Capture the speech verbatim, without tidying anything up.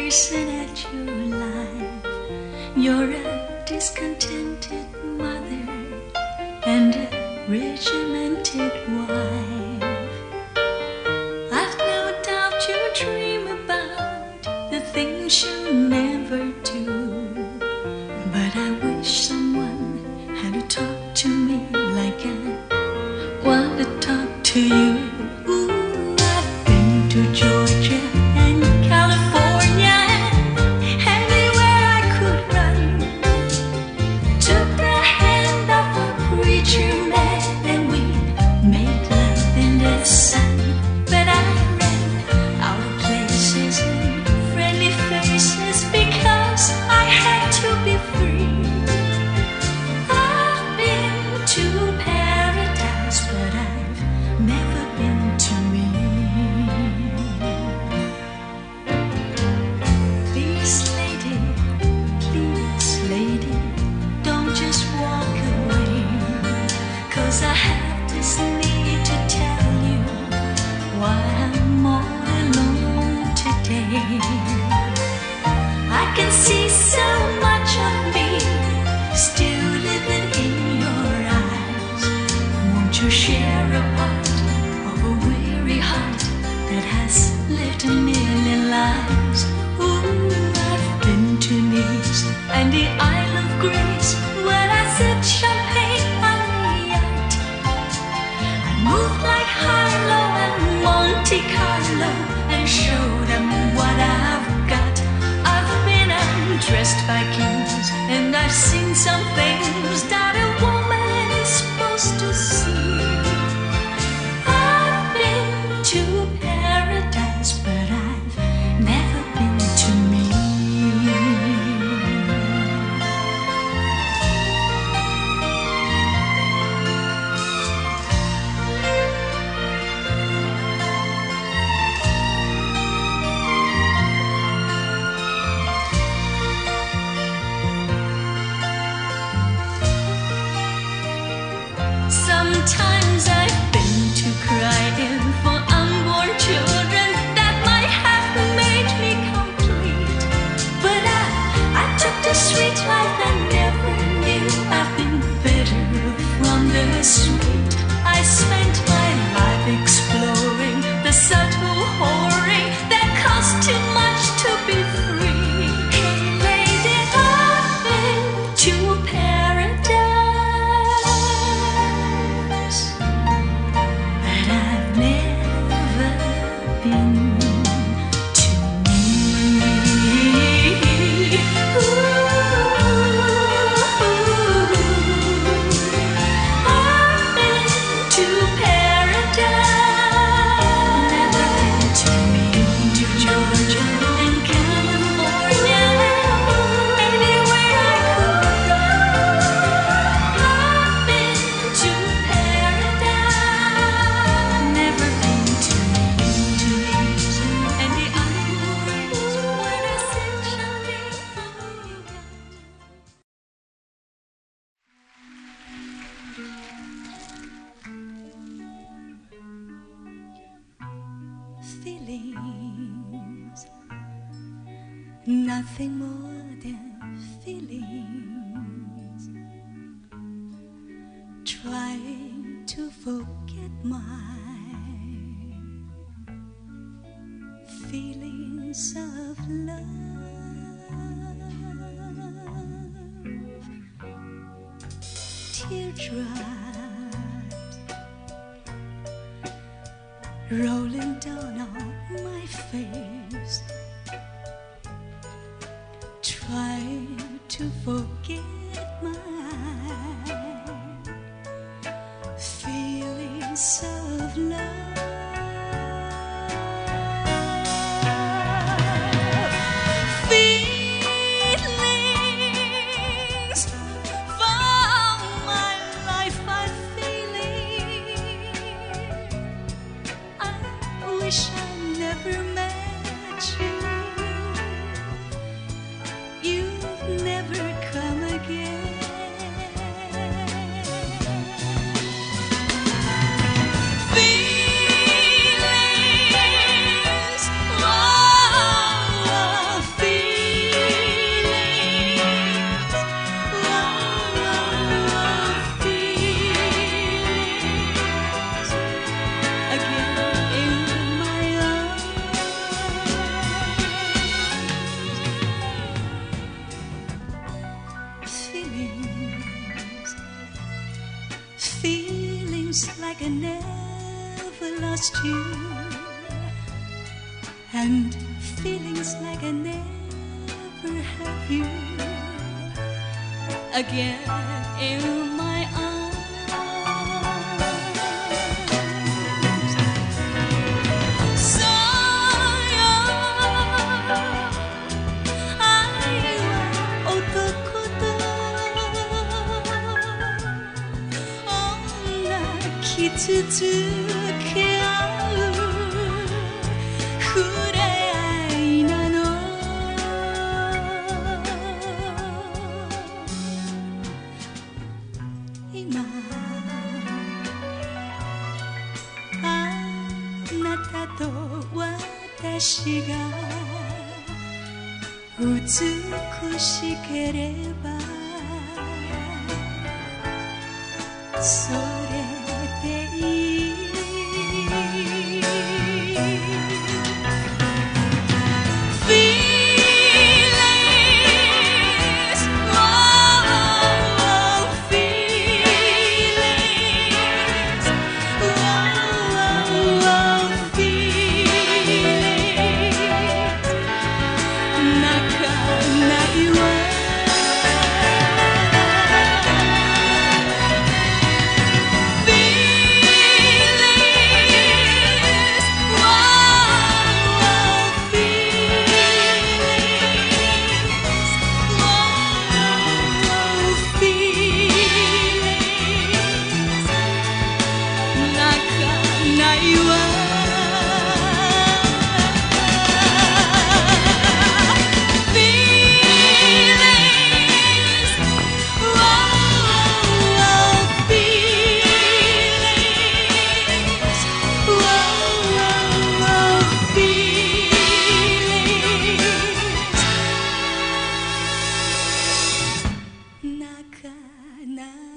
reason at your life. You're a discontented mother and a regimented wife. I've no doubt you dream about the things you'll never do, but I wish someone had to talk to me like I want to talk to you. Ooh, I've been to Georgia and California, anywhere I could run. Took the hand of a preacher man and we made love in the sun. But I ran out of places and friendly faces because I had to be free. I've been to paradise, but I've never been to me. Please, lady, please, lady, don't just walk away, 'cause I have this need to tell you why I'm all alone today. I can see so much of me still living in your eyes. Won't you share a part of a weary heart that has lived a million lives? Ooh, I've been to Nice and the Isle of Grace, where I sipped champagne on the yacht. I moved like Harlow and Monte Carlo and showed them what I've got. I've been undressed by kings and I've seen some things that a woman is supposed to see. I've been to paradise, but I've never been to me. Sometimes I've been to crying for unborn children that might have made me complete. But I, I took the sweet life I never knew. I've been bitter from the sweet. I spent my life exploring the subtle whoring that costs too much to be free. Hey lady, I've been to paradise, but I've never been to me. Ooh, I've been to paradise, never been to me. To Georgia and California, anywhere I could run. I've been to paradise, never been to me. To Nice and the Isle of Grace, where I sipped champagne on the yacht. Feelings, nothing more than feelings. Trying to forget my feelings of love. Teardrops rolling down on my face, trying to forget my feelings of love. Feelings for my life I'm feeling. I wish I never met you. You've never come again. Feelings like I never lost you, and feelings like I never have you again in my arms. So愛は男と女傷つけ合う触れ合いなの。今あなたと私が美しければそれでいい。泣かない